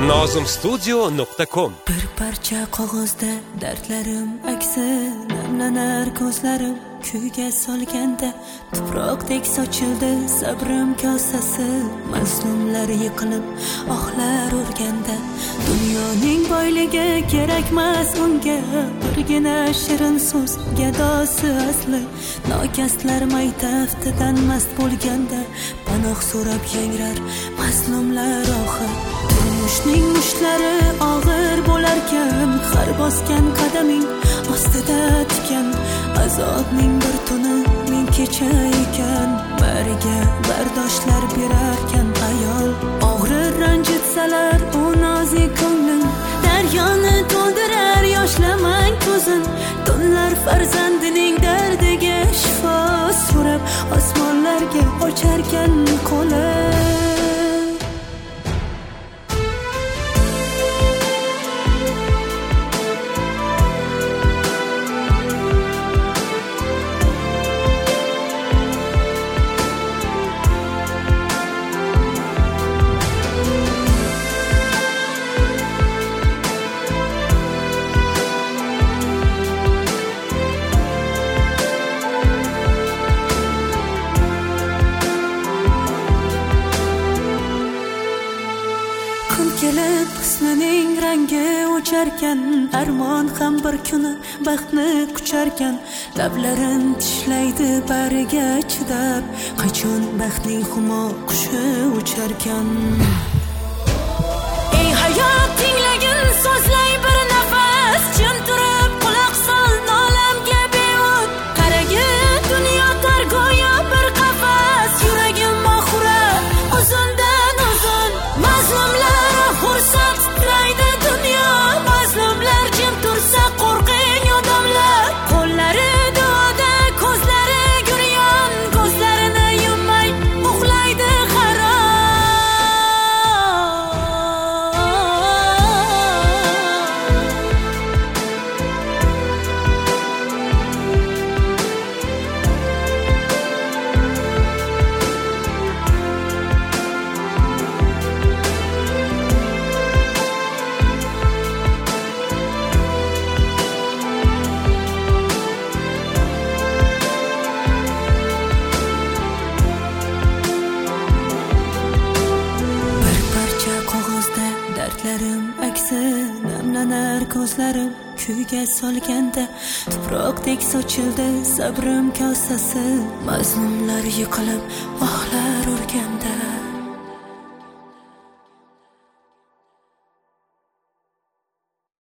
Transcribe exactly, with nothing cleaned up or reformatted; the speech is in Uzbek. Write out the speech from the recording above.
nozim studio nuqta com. Bir parcha qog'ozda dardlarim aksi, namlanar ko'zlarim kuyga solganda, tuproqdek sochildi sabrim kosasi. Mazlumlar yiqilib ohlar urganda, dunyoning boyligi kerakmas unga, birgina shirin so'z gadosi asli. Nokaslar maytaftidan mast bo'lganda, panoh so'rab yangrar mazlumlar ohi. Turmushning mushlari og'ir bo'larkan, har bosgan qadaming ostida tikan. Azobning bir tuni ming kecha ekan, bariga bardoshlar berarkan ayol. Og'rir ranjitsalar u nozik ko'nglim, daryoni to'ldirar yoshlamang ko'zin. Tunlar farzandining dardiga shifo so'rab, osmonlarga ocharkan qo'li. Kelib husnining rangi o'charkan, armon ham bir kuni baxtni qucharkan. Lablarim tishlaydi bariga chidab, qachon baxtning humo qushi ucharkan. Ey hayot, tinglagin so'zlay bir nafas, jim turib quloq sol nolamga beut. Qaragin dunyo tar go'yo bir qafas, yuragim mohura uzundan uzun. Mazlumlar fursat titraydi dunyo, mazlumlar jim tursa qo'rqing odamlar. Qo'llari duoda, ko'zlari guryon, ko'zlarini yummay uxlaydi dardlarim aksi, namlanar ko'zlarim kuyga solganda, tuproqdek sochildi sabrim kosasi. Mazlumlar yiqilib ohlar urganda,